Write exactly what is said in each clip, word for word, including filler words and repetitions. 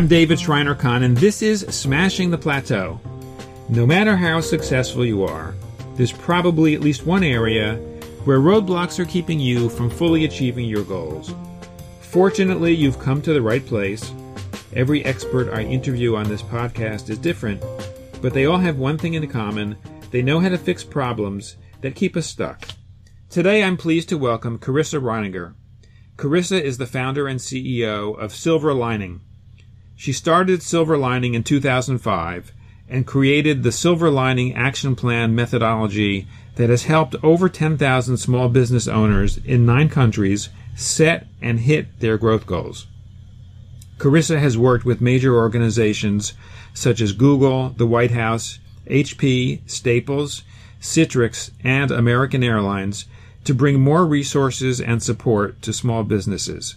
I'm David Shriner-Cahn, and this is Smashing the Plateau. No matter how successful you are, there's probably at least one area where roadblocks are keeping you from fully achieving your goals. Fortunately, you've come to the right place. Every expert I interview on this podcast is different, but they all have one thing in common. They know how to fix problems that keep us stuck. Today, I'm pleased to welcome Carissa Reininger. Carissa is the founder and C E O of Silver Lining. She started Silver Lining in two thousand five and created the Silver Lining Action Plan methodology that has helped over ten thousand small business owners in nine countries set and hit their growth goals. Carissa has worked with major organizations such as Google, the White House, H P, Staples, Citrix, and American Airlines to bring more resources and support to small businesses.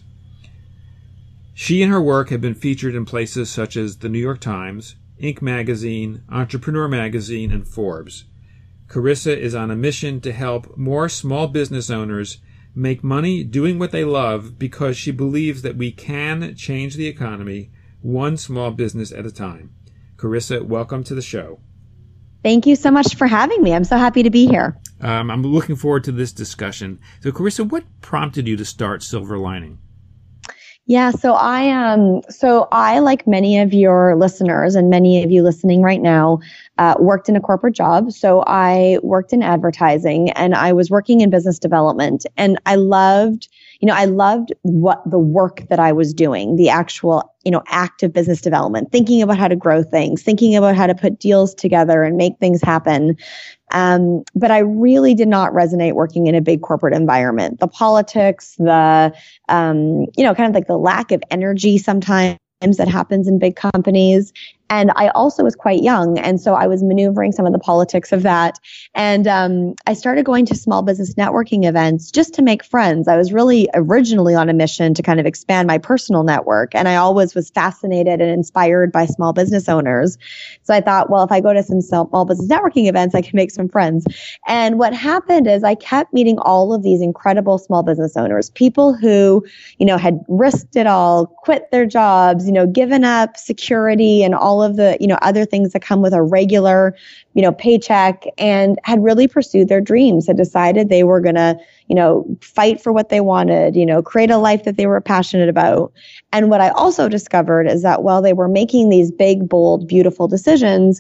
She and her work have been featured in places such as the New York Times, Inc magazine, Entrepreneur magazine, and Forbes. Carissa is on a mission to help more small business owners make money doing what they love because she believes that we can change the economy one small business at a time. Carissa, welcome to the show. Thank you so much for having me. I'm so happy to be here. Um, I'm looking forward to this discussion. So, Carissa, what prompted you to start Silver Lining? Yeah, so I um, so I, like many of your listeners and many of you listening right now, uh, worked in a corporate job. So I worked in advertising and I was working in business development, and I loved, you know, I loved what the work that I was doing, the actual, you know, active business development, thinking about how to grow things, thinking about how to put deals together and make things happen. Um, but I really did not resonate working in a big corporate environment. The politics, the, um, you know, kind of like the lack of energy sometimes that happens in big companies. And I also was quite young. And so I was maneuvering some of the politics of that. And um, I started going to small business networking events just to make friends. I was really originally on a mission to kind of expand my personal network. And I always was fascinated and inspired by small business owners. So I thought, well, if I go to some small business networking events, I can make some friends. And what happened is I kept meeting all of these incredible small business owners, people who, you know, had risked it all, quit their jobs, you know, given up security and all of the, you know, other things that come with a regular, you know, paycheck, and had really pursued their dreams, had decided they were going to, you know, fight for what they wanted, you know, create a life that they were passionate about. And what I also discovered is that while they were making these big, bold, beautiful decisions,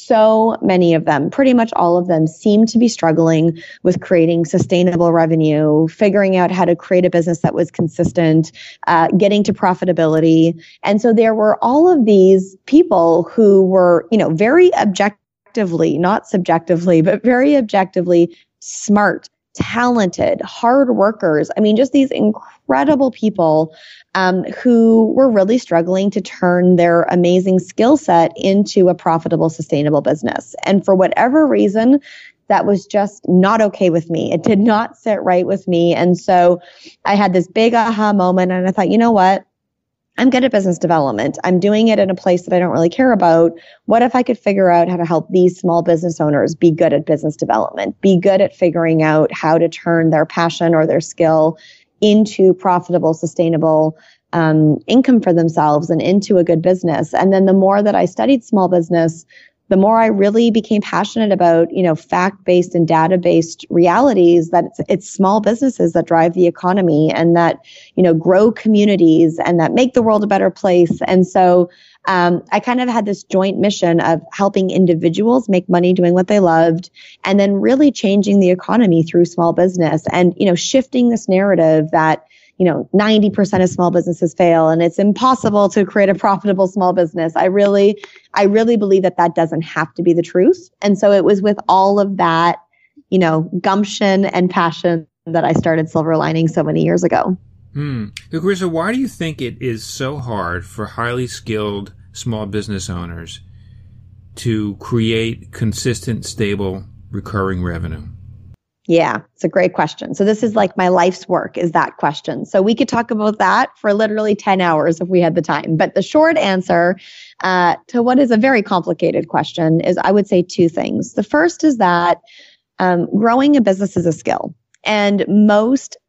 so many of them, pretty much all of them, seemed to be struggling with creating sustainable revenue, figuring out how to create a business that was consistent, uh, getting to profitability. And so there were all of these people who were, you know, very objectively, not subjectively, but very objectively smart, talented, hard workers. I mean, just these incredible people um, who were really struggling to turn their amazing skill set into a profitable, sustainable business. And for whatever reason, that was just not okay with me. It did not sit right with me. And so I had this big aha moment, and I thought, you know what? I'm good at business development. I'm doing it in a place that I don't really care about. What if I could figure out how to help these small business owners be good at business development, be good at figuring out how to turn their passion or their skill into profitable, sustainable um, income for themselves and into a good business? And then the more that I studied small business, the more I really became passionate about, you know, fact-based and data-based realities, that it's, it's small businesses that drive the economy and that, you know, grow communities and that make the world a better place. And so um, I kind of had this joint mission of helping individuals make money doing what they loved, and then really changing the economy through small business and, you know, shifting this narrative that, you know, ninety percent of small businesses fail and it's impossible to create a profitable small business. I really, I really believe that that doesn't have to be the truth. And so it was with all of that, you know, gumption and passion that I started Silver Lining so many years ago. Hmm. So, Carissa, why do you think it is so hard for highly skilled small business owners to create consistent, stable, recurring revenue? Yeah, it's a great question. So this is like my life's work, is that question. So we could talk about that for literally ten hours if we had the time. But the short answer uh, to what is a very complicated question is, I would say two things. The first is that um, growing a business is a skill. And most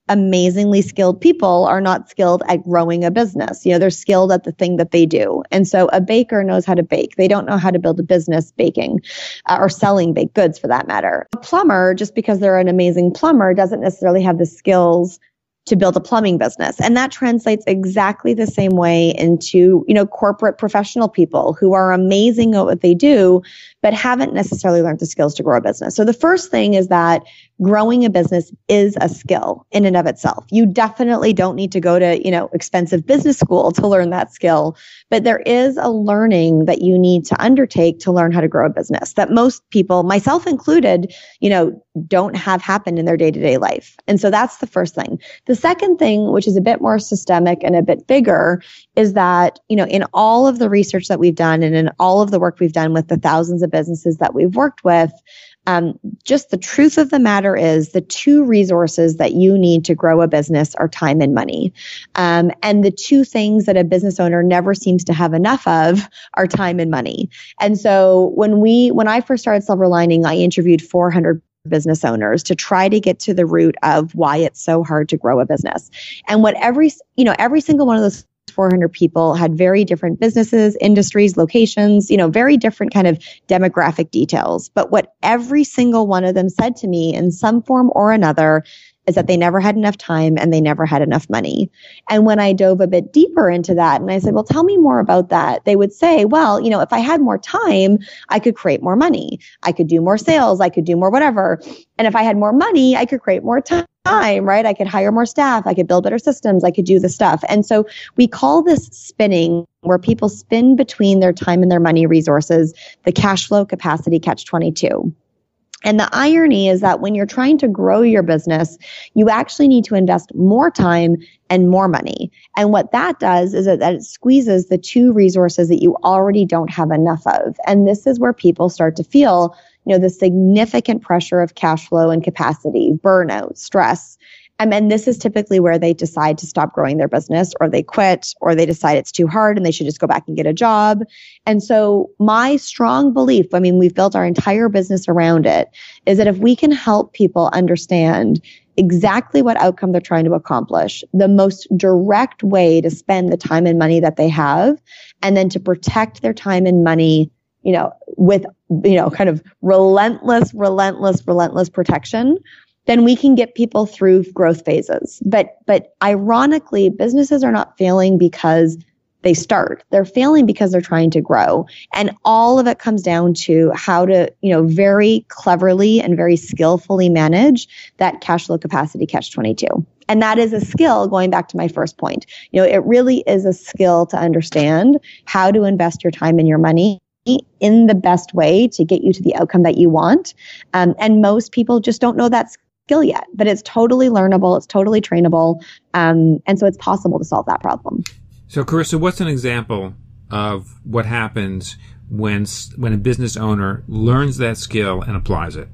amazingly skilled people are not skilled at growing a business. You know, they're skilled at the thing that they do. And so a baker knows how to bake. They don't know how to build a business baking uh, or selling baked goods for that matter. A plumber, just because they're an amazing plumber, doesn't necessarily have the skills to build a plumbing business. And that translates exactly the same way into, you know, corporate professional people who are amazing at what they do, but haven't necessarily learned the skills to grow a business. So the first thing is that growing a business is a skill in and of itself. You definitely don't need to go to, you know, expensive business school to learn that skill, but there is a learning that you need to undertake to learn how to grow a business that most people, myself included, you know, don't have happen in their day-to-day life. And so that's the first thing. The second thing, which is a bit more systemic and a bit bigger, is that, you know, in all of the research that we've done and in all of the work we've done with the thousands of businesses that we've worked with, Um, just the truth of the matter is the two resources that you need to grow a business are time and money. Um, and the two things that a business owner never seems to have enough of are time and money. And so when we, when I first started Silver Lining, I interviewed four hundred business owners to try to get to the root of why it's so hard to grow a business. And what every, you know, every single one of those four hundred people had very different businesses, industries, locations, you know, very different kind of demographic details. But what every single one of them said to me in some form or another is that they never had enough time and they never had enough money. And when I dove a bit deeper into that and I said, well, tell me more about that, they would say, well, you know, if I had more time, I could create more money. I could do more sales. I could do more whatever. And if I had more money, I could create more time. Time, right? I could hire more staff. I could build better systems. I could do the stuff. And so we call this spinning, where people spin between their time and their money resources, the cash flow capacity catch twenty-two. And the irony is that when you're trying to grow your business, you actually need to invest more time and more money. And what that does is that, that it squeezes the two resources that you already don't have enough of. And this is where people start to feel, you know, the significant pressure of cash flow and capacity, burnout, stress. And then this is typically where they decide to stop growing their business, or they quit, or they decide it's too hard and they should just go back and get a job. And so my strong belief, I mean, we've built our entire business around it, is that if we can help people understand exactly what outcome they're trying to accomplish, the most direct way to spend the time and money that they have, and then to protect their time and money, you know, with, you know, kind of relentless, relentless, relentless protection, then we can get people through growth phases. But, but ironically, businesses are not failing because they start. They're failing because they're trying to grow. And all of it comes down to how to, you know, very cleverly and very skillfully manage that cash flow capacity catch twenty-two. And that is a skill, going back to my first point. You know, it really is a skill to understand how to invest your time and your money in the best way to get you to the outcome that you want. Um, and most people just don't know that skill yet, but it's totally learnable. It's totally trainable. Um, and so it's possible to solve that problem. So Carissa, what's an example of what happens when, when a business owner learns that skill and applies it?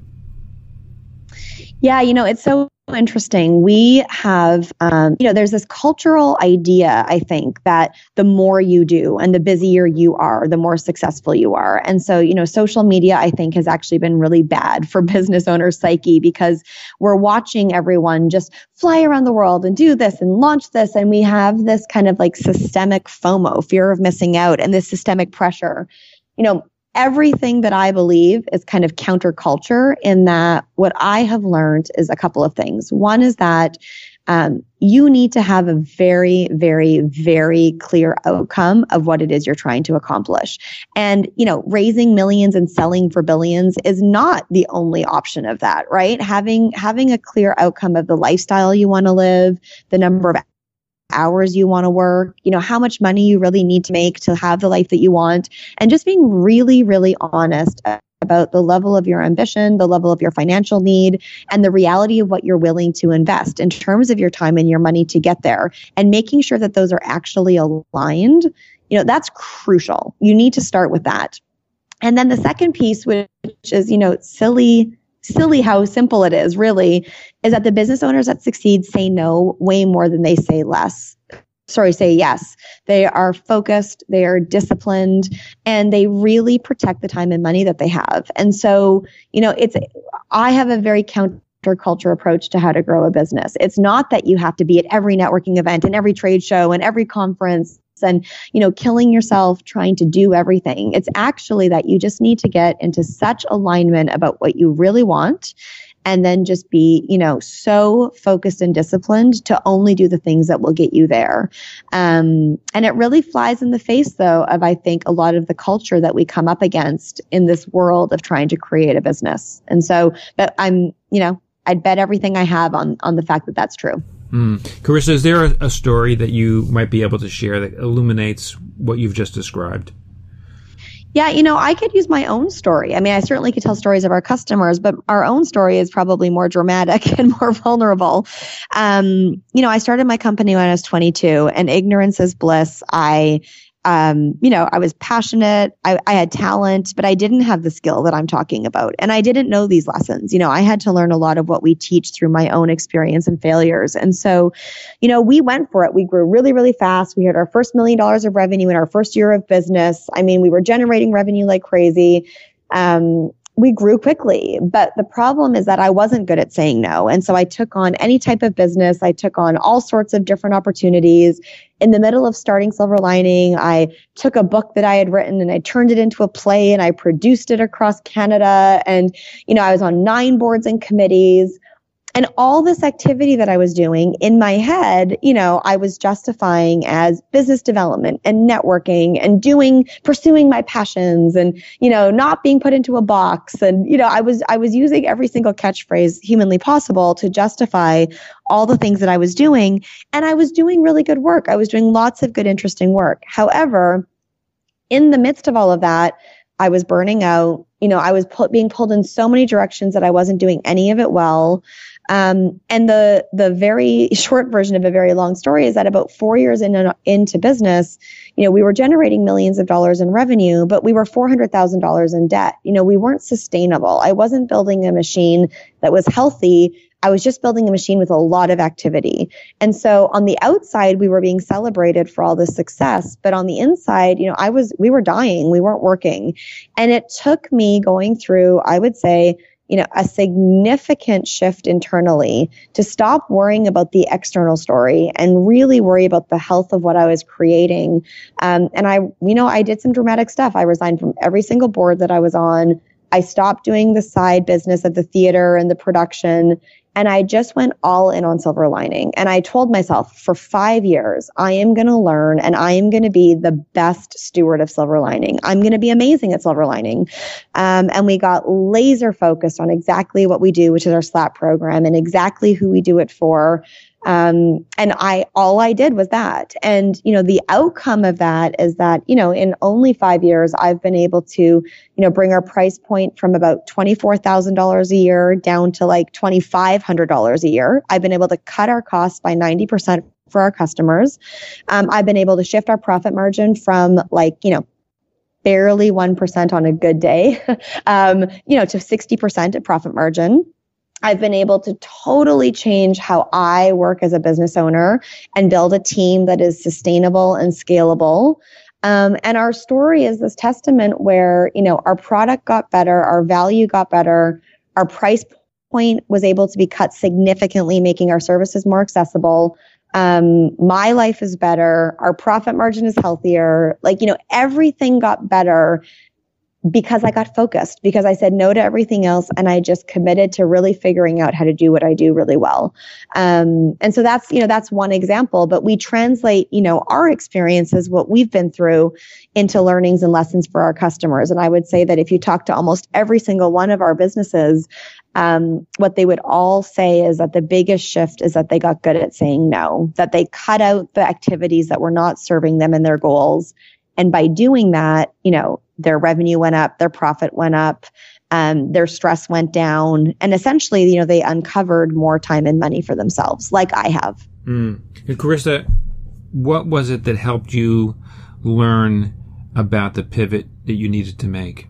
Yeah, you know, it's so interesting. We have, um, you know, there's this cultural idea, I think, that the more you do and the busier you are, the more successful you are. And so, you know, social media, I think, has actually been really bad for business owners' psyche, because we're watching everyone just fly around the world and do this and launch this. And we have this kind of like systemic FOMO, fear of missing out, and this systemic pressure. You know, everything that I believe is kind of counterculture, in that what I have learned is a couple of things. One is that um, you need to have a very, very, very clear outcome of what it is you're trying to accomplish. And, you know, raising millions and selling for billions is not the only option of that, right? Having, having a clear outcome of the lifestyle you want to live, the number of hours you want to work, you know, how much money you really need to make to have the life that you want, and just being really, really honest about the level of your ambition, the level of your financial need, and the reality of what you're willing to invest in terms of your time and your money to get there, and making sure that those are actually aligned. You know, that's crucial. You need to start with that. And then the second piece, which is, you know, silly silly how simple it is, really, is that the business owners that succeed say no way more than they say less. Sorry, say yes. They are focused, they are disciplined, and they really protect the time and money that they have. And so, you know, it's, I have a very counter counterculture approach to how to grow a business. It's not that you have to be at every networking event and every trade show and every conference and, you know, killing yourself trying to do everything. It's actually that you just need to get into such alignment about what you really want, and then just be, you know, so focused and disciplined to only do the things that will get you there. Um, and it really flies in the face, though, of, I think, a lot of the culture that we come up against in this world of trying to create a business. And so, but I'm, you know, I'd bet everything I have on, on the fact that that's true. Mm. Carissa, is there a, a story that you might be able to share that illuminates what you've just described? Yeah, you know, I could use my own story. I mean, I certainly could tell stories of our customers, but our own story is probably more dramatic and more vulnerable. Um, you know, I started my company when I was twenty-two, and ignorance is bliss. I Um, you know, I was passionate, I, I had talent, but I didn't have the skill that I'm talking about. And I didn't know these lessons. You know, I had to learn a lot of what we teach through my own experience and failures. And so, you know, we went for it. We grew really, really fast. We had our first million dollars of revenue in our first year of business. I mean, we were generating revenue like crazy. Um, we grew quickly, but the problem is that I wasn't good at saying no. And so I took on any type of business. I took on all sorts of different opportunities. In the middle of starting Silver Lining, I took a book that I had written and I turned it into a play and I produced it across Canada. And, you know, I was on nine boards and committees. And all this activity that I was doing in my head, you know, I was justifying as business development and networking and doing, pursuing my passions and, you know, not being put into a box. And, you know, I was, I was using every single catchphrase humanly possible to justify all the things that I was doing. And I was doing really good work. I was doing lots of good, interesting work. However, in the midst of all of that, I was burning out. You know, I was pu- being pulled in so many directions that I wasn't doing any of it well. Um, and the the very short version of a very long story is that about four years in, into business, you know, we were generating millions of dollars in revenue, but we were four hundred thousand dollars in debt. You know, we weren't sustainable. I wasn't building a machine that was healthy. I was just building a machine with a lot of activity. And so on the outside, we were being celebrated for all this success. But on the inside, you know, I was, we were dying. We weren't working. And it took me going through, I would say, you know, a significant shift internally to stop worrying about the external story and really worry about the health of what I was creating. Um, and I, you know, I did some dramatic stuff. I resigned from every single board that I was on. I stopped doing the side business of the theater and the production. And I just went all in on Silver Lining. And I told myself for five years, I am going to learn and I am going to be the best steward of Silver Lining. I'm going to be amazing at Silver Lining. Um, and we got laser focused on exactly what we do, which is our SLAP program, and exactly who we do it for. Um, and I, all I did was that. And, you know, the outcome of that is that, you know, in only five years, I've been able to, you know, bring our price point from about twenty-four thousand dollars a year down to like twenty-five hundred dollars a year. I've been able to cut our costs by ninety percent for our customers. Um, I've been able to shift our profit margin from like, you know, barely one percent on a good day, um, you know, to sixty percent at profit margin. I've been able to totally change how I work as a business owner and build a team that is sustainable and scalable. Um, and our story is this testament where, you know, our product got better, our value got better, our price point was able to be cut significantly, making our services more accessible. Um, my life is better. Our profit margin is healthier. Like, you know, everything got better because I got focused, because I said no to everything else. And I just committed to really figuring out how to do what I do really well. Um, and so that's, you know, that's one example, but we translate, you know, our experiences, what we've been through, into learnings and lessons for our customers. And I would say that if you talk to almost every single one of our businesses, um, what they would all say is that the biggest shift is that they got good at saying no, that they cut out the activities that were not serving them and their goals. And by doing that, you know, their revenue went up, their profit went up, um, their stress went down, and essentially, you know, they uncovered more time and money for themselves, like I have. Mm. And Carissa, what was it that helped you learn about the pivot that you needed to make?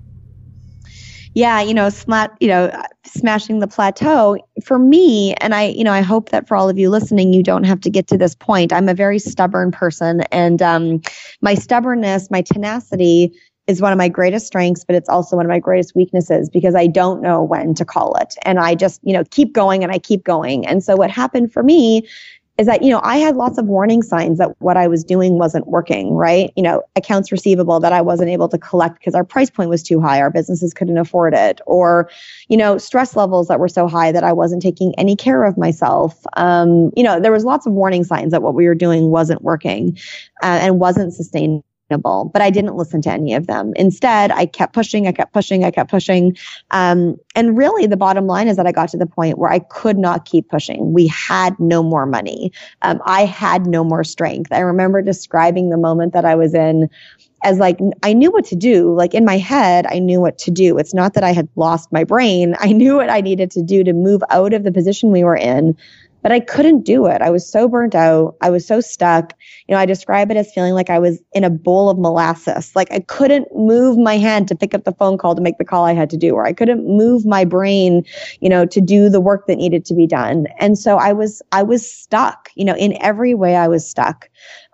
Yeah, you know, smat, you know, smashing the plateau for me, and I, you know, I hope that for all of you listening, you don't have to get to this point. I'm a very stubborn person, and um, my stubbornness, my tenacity, is one of my greatest strengths, but it's also one of my greatest weaknesses because I don't know when to call it. And I just, you know, keep going and I keep going. And so what happened for me is that, you know, I had lots of warning signs that what I was doing wasn't working, right? You know, accounts receivable that I wasn't able to collect because our price point was too high. Our businesses couldn't afford it. Or, you know, stress levels that were so high that I wasn't taking any care of myself. Um, you know, there was lots of warning signs that what we were doing wasn't working uh, and wasn't sustainable. But I didn't listen to any of them. Instead, I kept pushing, I kept pushing, I kept pushing. Um, and really, the bottom line is that I got to the point where I could not keep pushing. We had no more money. Um, I had no more strength. I remember describing the moment that I was in as like, I knew what to do. Like in my head, I knew what to do. It's not that I had lost my brain. I knew what I needed to do to move out of the position we were in. But I couldn't do it. I was so burnt out. I was so stuck. You know, I describe it as feeling like I was in a bowl of molasses. Like I couldn't move my hand to pick up the phone call to make the call I had to do, or I couldn't move my brain, you know, to do the work that needed to be done. And so I was, I was stuck, you know, in every way I was stuck.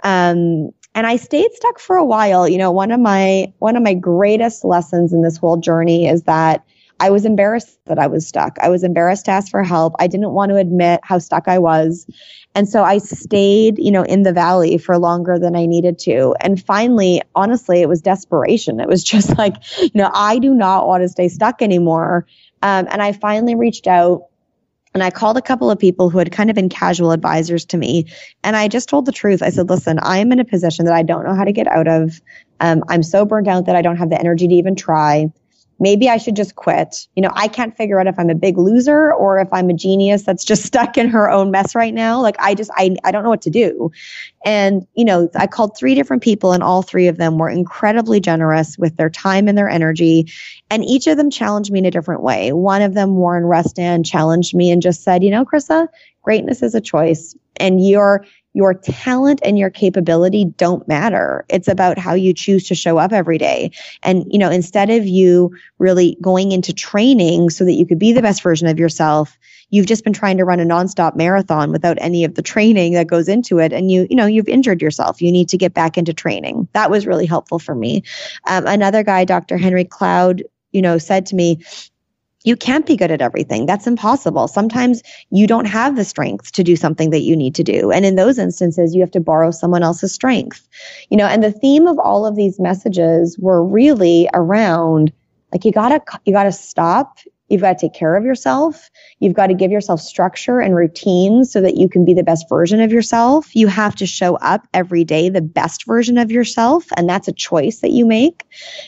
Um, and I stayed stuck for a while. You know, one of my, one of my greatest lessons in this whole journey is that I was embarrassed that I was stuck. I was embarrassed to ask for help. I didn't want to admit how stuck I was. And so I stayed, you know, in the valley for longer than I needed to. And finally, honestly, it was desperation. It was just like, you know, I do not want to stay stuck anymore. Um, and I finally reached out and I called a couple of people who had kind of been casual advisors to me. And I just told the truth. I said, listen, I'm in a position that I don't know how to get out of. Um, I'm so burnt out that I don't have the energy to even try. Maybe I should just quit. You know, I can't figure out if I'm a big loser or if I'm a genius that's just stuck in her own mess right now. Like I just, I, I don't know what to do. And, you know, I called three different people and all three of them were incredibly generous with their time and their energy. And each of them challenged me in a different way. One of them, Warren Restan, challenged me and just said, you know, Krista, greatness is a choice and your Your talent and your capability don't matter. It's about how you choose to show up every day. And, you know, instead of you really going into training so that you could be the best version of yourself, you've just been trying to run a nonstop marathon without any of the training that goes into it. And you, you know, you've injured yourself. You need to get back into training. That was really helpful for me. Um, another guy, Doctor Henry Cloud, you know, said to me, you can't be good at everything. That's impossible. Sometimes you don't have the strength to do something that you need to do. And in those instances, you have to borrow someone else's strength. You know, and the theme of all of these messages were really around, like, you gotta, you gotta stop. You've got to take care of yourself. You've got to give yourself structure and routines so that you can be the best version of yourself. You have to show up every day the best version of yourself. And that's a choice that you make.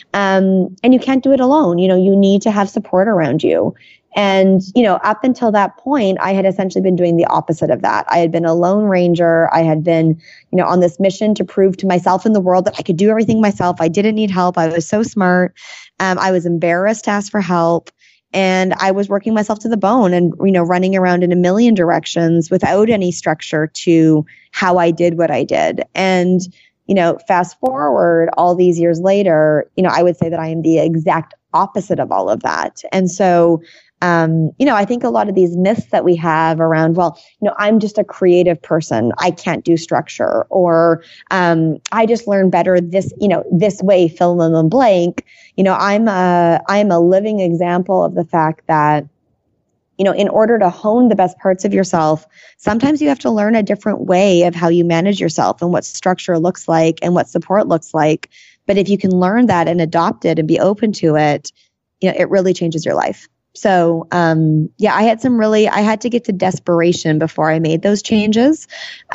Um, and you can't do it alone. You know, you need to have support around you. And, you know, up until that point, I had essentially been doing the opposite of that. I had been a lone ranger. I had been, you know, on this mission to prove to myself and the world that I could do everything myself. I didn't need help. I was so smart. Um, I was embarrassed to ask for help. And I was working myself to the bone and, you know, running around in a million directions without any structure to how I did what I did. And, you know, fast forward all these years later, you know, I would say that I am the exact opposite of all of that. And so, um, you know, I think a lot of these myths that we have around, well, you know, I'm just a creative person. I can't do structure, or um, I just learn better this, you know, this way, fill in the blank. You know, I'm a, I'm a living example of the fact that, you know, in order to hone the best parts of yourself, sometimes you have to learn a different way of how you manage yourself and what structure looks like and what support looks like. But if you can learn that and adopt it and be open to it, you know, it really changes your life. So, um, yeah, I had some really, I had to get to desperation before I made those changes.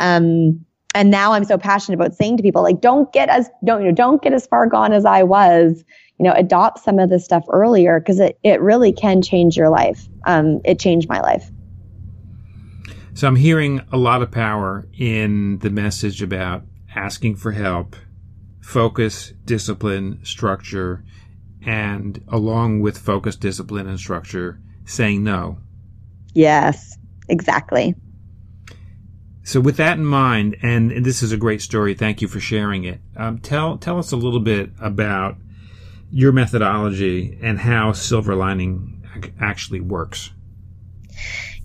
Um, and now I'm so passionate about saying to people, like, don't get as, don't, you know, don't get as far gone as I was, you know, adopt some of this stuff earlier, because it, it really can change your life. Um, it changed my life. So I'm hearing a lot of power in the message about asking for help, focus, discipline, structure, and along with focus, discipline, and structure, saying no. Yes, exactly. So with that in mind, and, and this is a great story, thank you for sharing it. Um, tell tell us a little bit about your methodology and how Silver Lining actually works.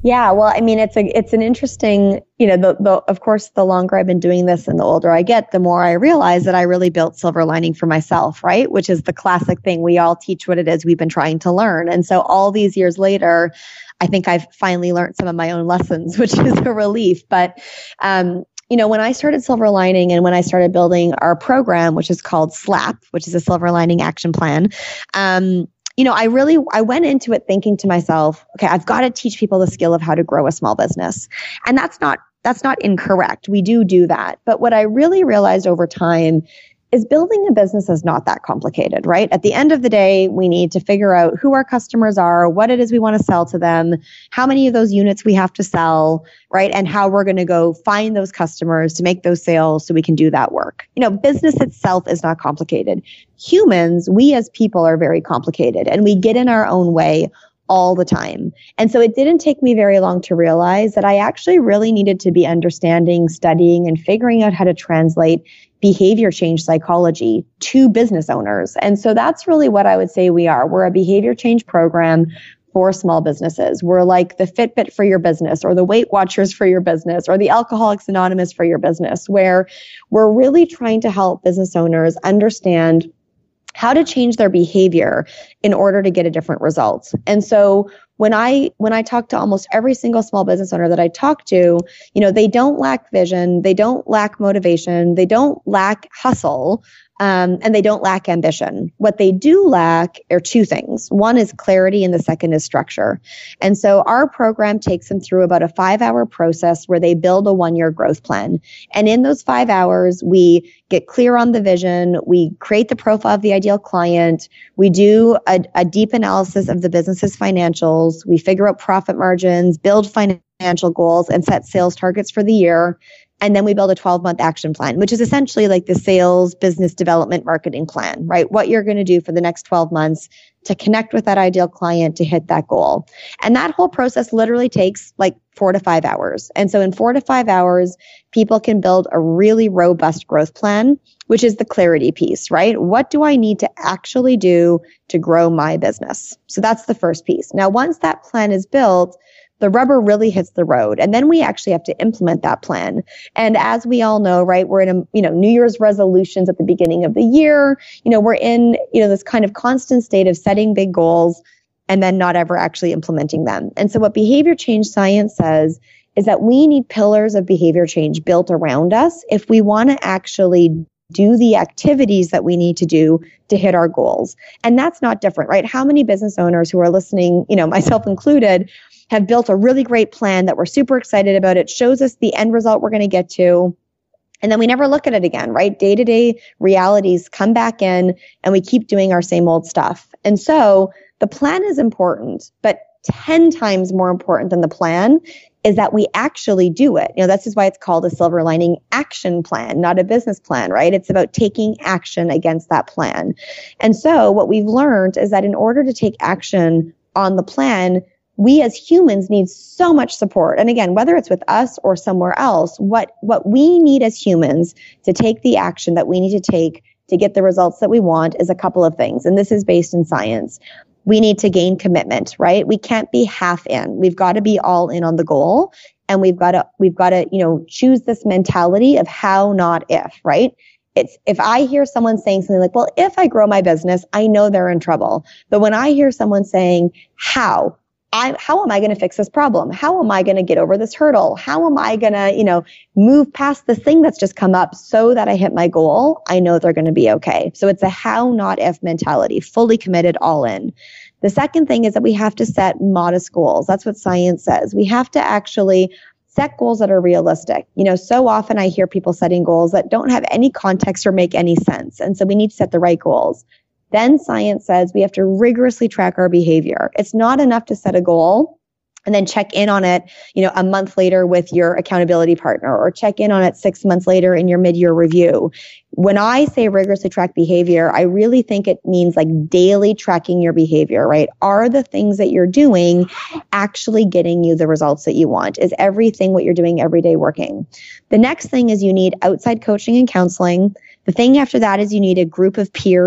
Yeah, well, I mean, it's a it's an interesting, you know, the, the of course, the longer I've been doing this and the older I get, the more I realize that I really built silver lining for myself, right? Which is the classic thing. We all teach what it is we've been trying to learn. And so all these years later, I think I've finally learned some of my own lessons, which is a relief. But um, you know, when I started Silver Lining and when I started building our program, which is called SLAP, which is a Silver Lining Action Plan, um, you know, I really, I went into it thinking to myself, okay, I've got to teach people the skill of how to grow a small business. And that's not, that's not incorrect. We do do that. But what I really realized over time is building a business is not that complicated, right? At the end of the day, we need to figure out who our customers are, what it is we want to sell to them, how many of those units we have to sell, right? And how we're going to go find those customers to make those sales so we can do that work. You know, business itself is not complicated. Humans, we as people are very complicated and we get in our own way all the time. And so it didn't take me very long to realize that I actually really needed to be understanding, studying, and figuring out how to translate behavior change psychology to business owners. And so that's really what I would say we are. We're a behavior change program for small businesses. We're like the Fitbit for your business or the Weight Watchers for your business or the Alcoholics Anonymous for your business, where we're really trying to help business owners understand how to change their behavior in order to get a different result. And so when I when I talk to almost every single small business owner that I talk to, you know, they don't lack vision, they don't lack motivation, they don't lack hustle, um, and they don't lack ambition. What they do lack are two things. One is clarity and the second is structure. And so our program takes them through about a five-hour process where they build a one-year growth plan. And in those five hours, we get clear on the vision, we create the profile of the ideal client, we do a, a deep analysis of the business's financials, we figure out profit margins, build financial goals, and set sales targets for the year. And then we build a twelve-month action plan, which is essentially like the sales, business development, marketing plan, right? What you're going to do for the next twelve months to connect with that ideal client to hit that goal. And that whole process literally takes like four to five hours. And so in four to five hours, people can build a really robust growth plan, which is the clarity piece, right? What do I need to actually do to grow my business? So that's the first piece. Now, once that plan is built, the rubber really hits the road. And then we actually have to implement that plan. And as we all know, right, we're in a, you know, New Year's resolutions at the beginning of the year. You know, we're in, you know, this kind of constant state of setting big goals and then not ever actually implementing them. And so what behavior change science says is that we need pillars of behavior change built around us if we want to actually do the activities that we need to do to hit our goals. And that's not different, right? How many business owners who are listening, you know, myself included, have built a really great plan that we're super excited about. It shows us the end result we're going to get to. And then we never look at it again, right? Day-to-day realities come back in and we keep doing our same old stuff. And so the plan is important, but ten times more important than the plan is that we actually do it. You know, that's just why it's called a silver lining action plan, not a business plan, right? It's about taking action against that plan. And so what we've learned is that in order to take action on the plan, we as humans need so much support. And again, whether it's with us or somewhere else, what, what we need as humans to take the action that we need to take to get the results that we want is a couple of things. And this is based in science. We need to gain commitment, right? We can't be half in. We've got to be all in on the goal. And we've got to, we've got to, you know, choose this mentality of how, not if, right? It's, if I hear someone saying something like, well, if I grow my business, I know they're in trouble. But when I hear someone saying, how, I, how am I going to fix this problem? How am I going to get over this hurdle? How am I going to, you know, move past this thing that's just come up so that I hit my goal? I know they're going to be okay. So it's a how, not if mentality, fully committed, all in. The second thing is that we have to set modest goals. That's what science says. We have to actually set goals that are realistic. You know, so often I hear people setting goals that don't have any context or make any sense. And so we need to set the right goals. Then science says we have to rigorously track our behavior. It's not enough to set a goal and then check in on it, you know, a month later with your accountability partner or check in on it six months later in your mid-year review. When I say rigorously track behavior, I really think it means like daily tracking your behavior, right? Are the things that you're doing actually getting you the results that you want? Is everything what you're doing every day working? The next thing is you need outside coaching and counseling. The thing after that is you need a group of peers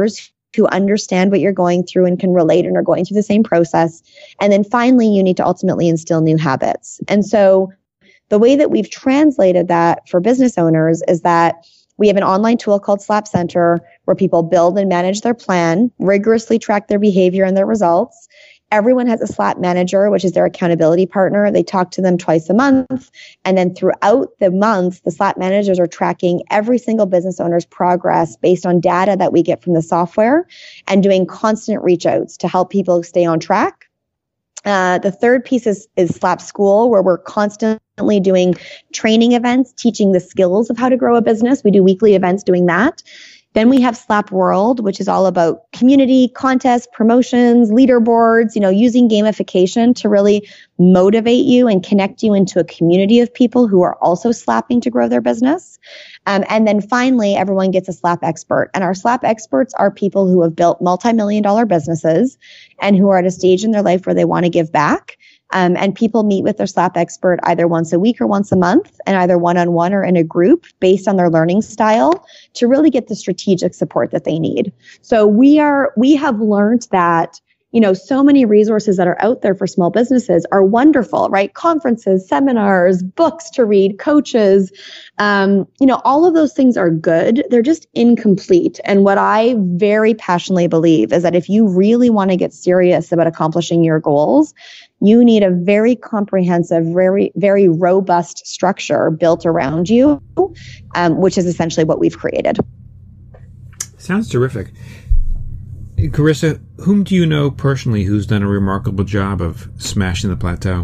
who understand what you're going through and can relate and are going through the same process. And then finally, you need to ultimately instill new habits. And so the way that we've translated that for business owners is that we have an online tool called Slap Center where people build and manage their plan, rigorously track their behavior and their results. Everyone has a Slap manager, which is their accountability partner. They talk to them twice a month. And then throughout the month, the Slap managers are tracking every single business owner's progress based on data that we get from the software and doing constant reach outs to help people stay on track. Uh, the third piece is, is Slap School, where we're constantly doing training events, teaching the skills of how to grow a business. We do weekly events doing that. Then we have Slap World, which is all about community, contests, promotions, leaderboards, you know, using gamification to really motivate you and connect you into a community of people who are also slapping to grow their business. Um, and then finally, everyone gets a Slap expert. And our Slap experts are people who have built multi-million dollar businesses and who are at a stage in their life where they want to give back. Um, and people meet with their Slap expert either once a week or once a month, and either one-on-one or in a group based on their learning style to really get the strategic support that they need. So we are, we have learned that, you know, so many resources that are out there for small businesses are wonderful, right? Conferences, seminars, books to read, coaches, um, you know, all of those things are good. They're just incomplete. And what I very passionately believe is that if you really want to get serious about accomplishing your goals, you need a very comprehensive, very, very robust structure built around you, um, which is essentially what we've created. Sounds terrific. Carissa, whom do you know personally who's done a remarkable job of smashing the plateau?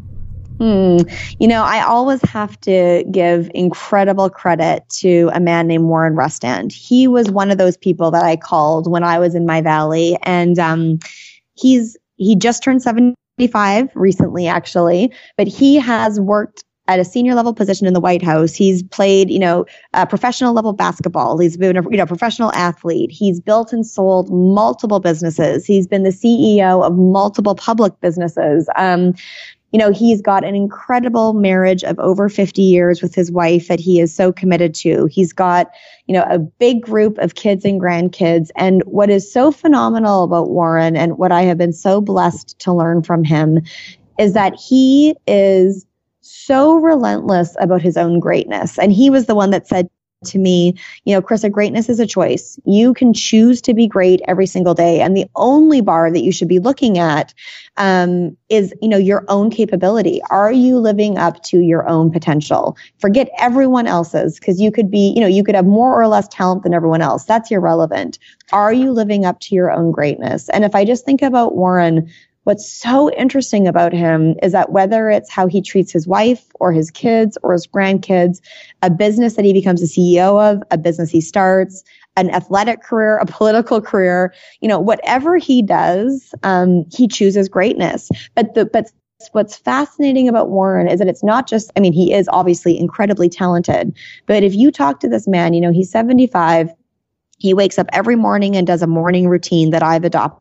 Hmm. You know, I always have to give incredible credit to a man named Warren Rustand. He was one of those people that I called when I was in my valley, and um, he's he just turned seventy-five recently, actually, but he has worked at a senior level position in the White House. He's played, you know, uh, professional level basketball. He's been a you know, professional athlete. He's built and sold multiple businesses. He's been the C E O of multiple public businesses. Um, you know, he's got an incredible marriage of over fifty years with his wife that he is so committed to. He's got, you know, a big group of kids and grandkids. And what is so phenomenal about Warren and what I have been so blessed to learn from him is that he is so relentless about his own greatness. And he was the one that said to me, you know, Carissa, greatness is a choice. You can choose to be great every single day. And the only bar that you should be looking at um, is, you know, your own capability. Are you living up to your own potential? Forget everyone else's, because you could be, you know, you could have more or less talent than everyone else. That's irrelevant. Are you living up to your own greatness? And if I just think about Warren, what's so interesting about him is that whether it's how he treats his wife or his kids or his grandkids, a business that he becomes a C E O of, a business he starts, an athletic career, a political career, you know, whatever he does, um, he chooses greatness. But the, but what's fascinating about Warren is that it's not just, I mean, he is obviously incredibly talented, but if you talk to this man, you know, he's seventy-five, he wakes up every morning and does a morning routine that I've adopted.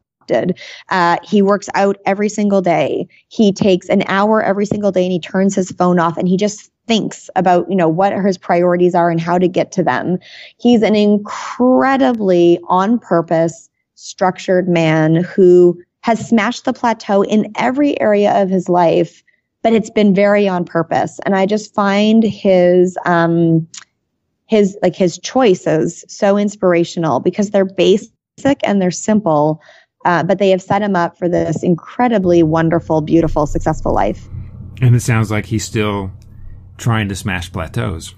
Uh, he works out every single day. He takes an hour every single day and he turns his phone off and he just thinks about, you know, what his priorities are and how to get to them. He's an incredibly on purpose, structured man who has smashed the plateau in every area of his life, but it's been very on purpose. And I just find his, um, his, like his choices so inspirational because they're basic and they're simple. Uh, but they have set him up for this incredibly wonderful, beautiful, successful life. And it sounds like he's still trying to smash plateaus.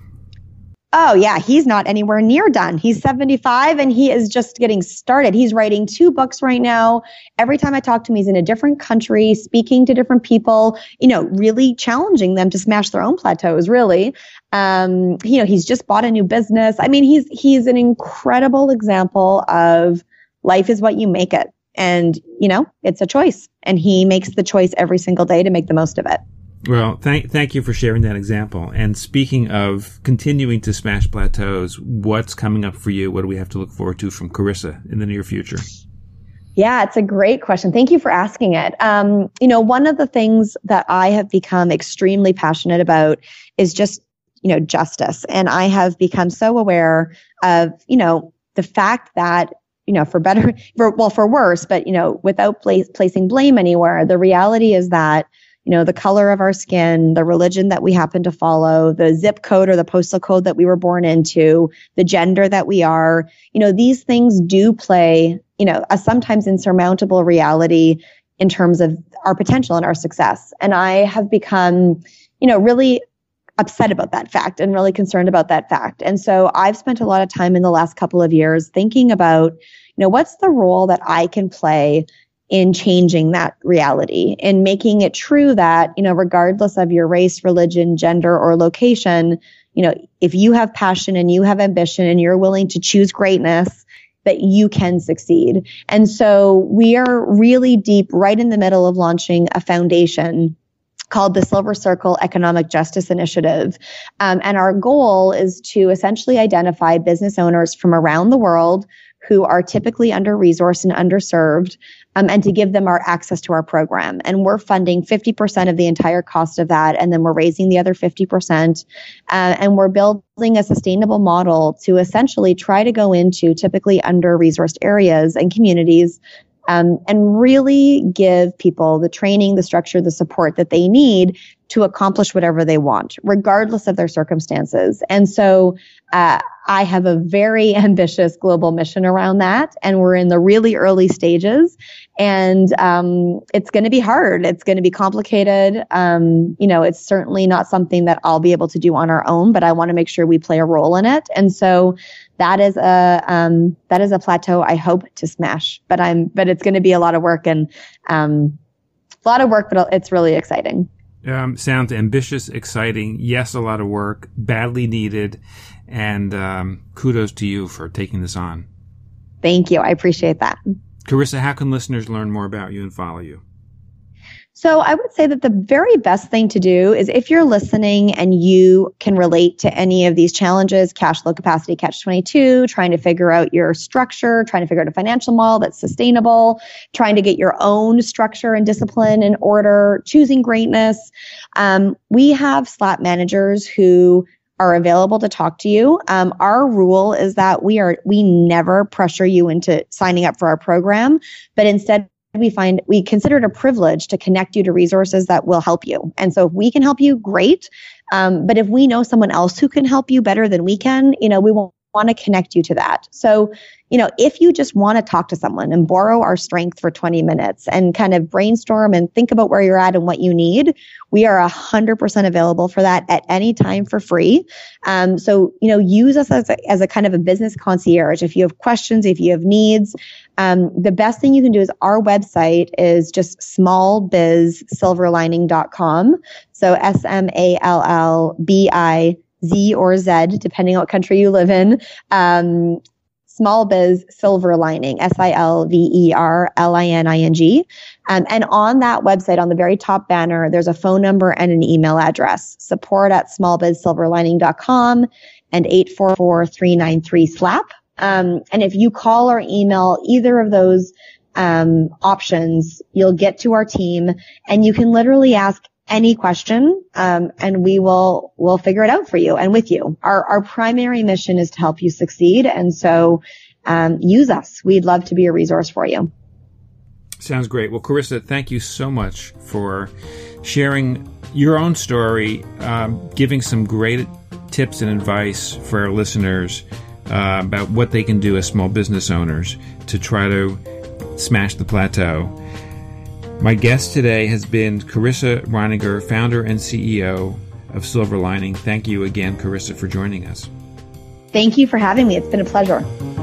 Oh, yeah. He's not anywhere near done. He's seventy-five and he is just getting started. He's writing two books right now. Every time I talk to him, he's in a different country, speaking to different people, you know, really challenging them to smash their own plateaus, really. Um, you know, he's just bought a new business. I mean, he's he's an incredible example of life is what you make it. And, you know, it's a choice. And he makes the choice every single day to make the most of it. Well, thank thank you for sharing that example. And speaking of continuing to smash plateaus, what's coming up for you? What do we have to look forward to from Carissa in the near future? Yeah, it's a great question. Thank you for asking it. Um, you know, one of the things that I have become extremely passionate about is just, you know, justice. And I have become so aware of, you know, the fact that you know, for better, for, well, for worse, but, you know, without place, placing blame anywhere, the reality is that, you know, the color of our skin, the religion that we happen to follow, the zip code or the postal code that we were born into, the gender that we are, you know, these things do play, you know, a sometimes insurmountable reality in terms of our potential and our success. And I have become, you know, really upset about that fact and really concerned about that fact. And so I've spent a lot of time in the last couple of years thinking about, you know, what's the role that I can play in changing that reality, in making it true that, you know, regardless of your race, religion, gender, or location, you know, if you have passion and you have ambition and you're willing to choose greatness, that you can succeed. And so we are really deep right in the middle of launching a foundation called the Silver Circle Economic Justice Initiative. Um, and our goal is to essentially identify business owners from around the world who are typically under-resourced and underserved, um, and to give them our access to our program. And we're funding fifty percent of the entire cost of that, and then we're raising the other fifty percent. Uh, and we're building a sustainable model to essentially try to go into typically under-resourced areas and communities, um, and really give people the training, the structure, the support that they need to accomplish whatever they want, regardless of their circumstances. And so uh, I have a very ambitious global mission around that, and we're in the really early stages. And um, it's going to be hard. It's going to be complicated. Um, you know, it's certainly not something that I'll be able to do on our own, but I want to make sure we play a role in it. And so that is a um, that is a plateau I hope to smash. But I'm but it's going to be a lot of work and um, a lot of work, but it's really exciting. Um, sounds ambitious, exciting. Yes, a lot of work, badly needed. And um, kudos to you for taking this on. Thank you. I appreciate that. Carissa, how can listeners learn more about you and follow you? So I would say that the very best thing to do is if you're listening and you can relate to any of these challenges, cash flow capacity, catch twenty-two, trying to figure out your structure, trying to figure out a financial model that's sustainable, trying to get your own structure and discipline in order, choosing greatness. Um, we have SLAP managers who are available to talk to you. Um, our rule is that we are we never pressure you into signing up for our program, but instead we find we consider it a privilege to connect you to resources that will help you. And so if we can help you, great. Um, but if we know someone else who can help you better than we can, you know, we won't want to connect you to that. So, you know, if you just want to talk to someone and borrow our strength for twenty minutes and kind of brainstorm and think about where you're at and what you need, we are one hundred percent available for that at any time for free. Um, so, you know, use us as a, as a kind of a business concierge. If you have questions, if you have needs, um, the best thing you can do is our website is just small biz silver lining dot com. So S M A L L B I Z or Z, depending on what country you live in. Um, Small Biz Silver Lining, S I L V E R L I N I N G. Um, and on that website, on the very top banner, there's a phone number and an email address, support at small biz silver lining dot com and eight four four, three nine three, SLAP. Um, and if you call or email either of those um, options, you'll get to our team and you can literally ask any question, um, and we will we'll figure it out for you and with you. Our our primary mission is to help you succeed, and so um, use us. We'd love to be a resource for you. Sounds great. Well, Carissa, thank you so much for sharing your own story, um, giving some great tips and advice for our listeners uh, about what they can do as small business owners to try to smash the plateau. My guest today has been Carissa Reininger, founder and C E O of Silver Lining. Thank you again, Carissa, for joining us. Thank you for having me. It's been a pleasure.